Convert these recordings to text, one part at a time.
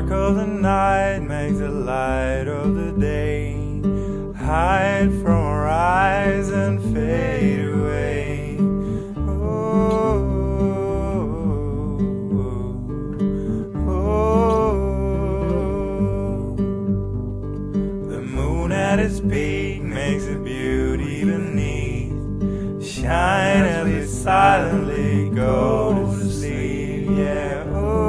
dark of the night makes the light of the day hide from our eyes and fade away. Oh, oh, oh. The moon at its peak makes the beauty beneath shine as we silently go to sleep. Yeah.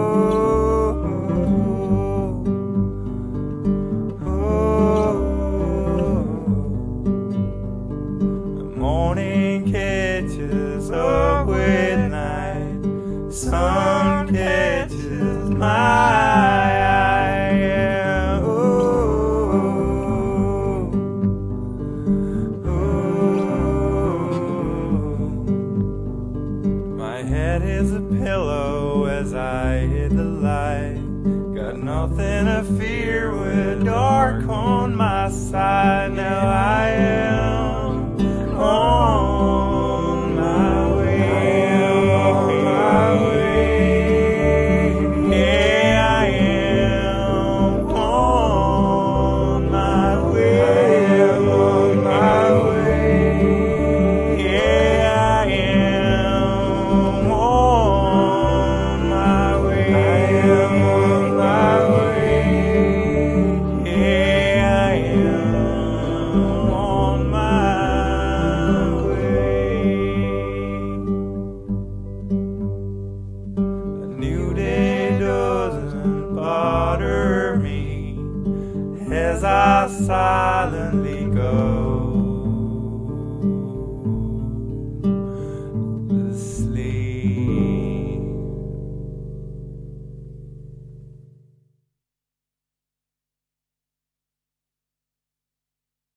Morning catches up with night, sun catches my eye. Yeah. Ooh, ooh. My head is a pillow as I hit the light. Got nothing to fear with dark on my side. Now I am on my way, on my way. Yeah, I am on my way, I am on my way. Yeah, I am on my way, I am on my way. Yeah, I am on my new day doesn't bother me as I silently go.